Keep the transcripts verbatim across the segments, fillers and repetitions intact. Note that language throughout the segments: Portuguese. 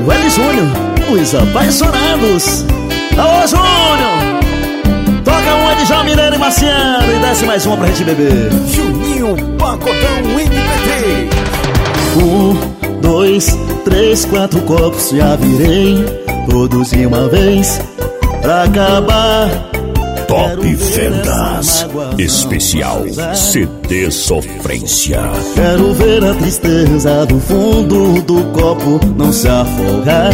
o L Júnior, os apaixonados. Alô, Júnior! Toca uma de João Mineiro e Marciano e desce mais uma pra gente beber. Juninho Pagodão M P três. Um, dois, três, quatro copos já virei, todos de uma vez, pra acabar. Top Vendas Especial C D Sofrência. Quero ver a tristeza do fundo do copo não se afogar.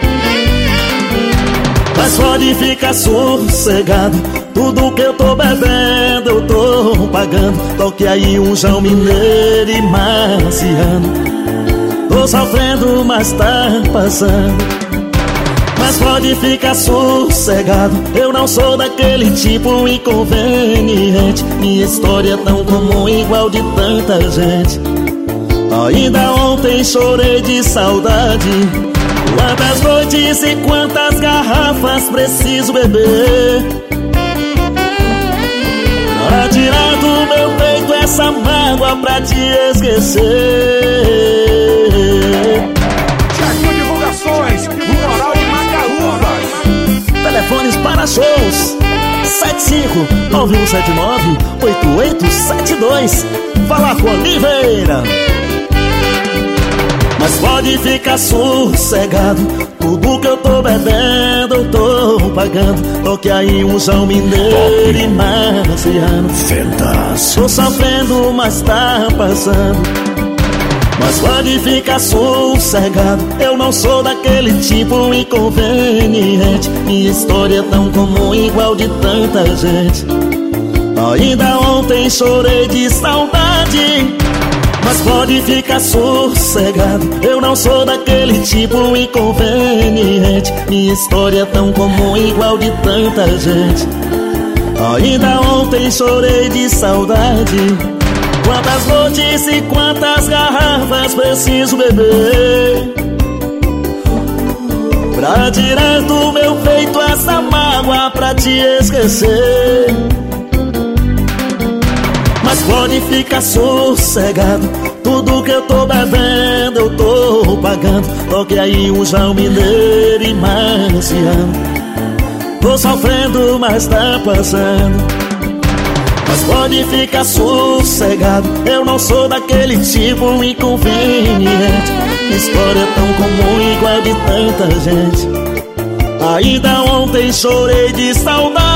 Mas pode ficar sossegado, tudo que eu tô bebendo eu tô pagando. Toque aí um João Mineiro e Marciano. Tô sofrendo, mas tá passando. Mas pode ficar sossegado, eu não sou daquele tipo inconveniente. Minha história é tão comum, igual de tanta gente. Ainda ontem chorei de saudade. Quantas noites e quantas garrafas preciso beber pra tirar do meu peito essa mágoa pra te esquecer. Tiaguinho Divulgações, o Moral de Macaúbas. Telefones para shows sete cinco nove um sete nove oito oito sete dois. Fala com Oliveira. Mas pode ficar sossegado, tudo que eu tô bebendo eu tô pagando. Toque aí um João Mineiro e Marciano. Vendas. Tô sofrendo, mas tá passando. Mas pode ficar sossegado, eu não sou daquele tipo inconveniente. Minha história é tão comum, igual de tanta gente. Ainda ontem chorei de saudade. Mas pode ficar sossegado, eu não sou daquele tipo inconveniente. Minha história é tão comum, igual de tanta gente. Ainda ontem chorei de saudade. Quantas noites e quantas garrafas preciso beber pra tirar do meu peito essa mágoa pra te esquecer. Mas pode ficar sossegado, tudo que eu tô bebendo eu tô pagando. Toque aí um João Mineiro e Marciano. Tô sofrendo, mas tá passando. Mas pode ficar sossegado, eu não sou daquele tipo inconveniente. História é tão comum, igual de tanta gente. Ainda ontem chorei de saudade.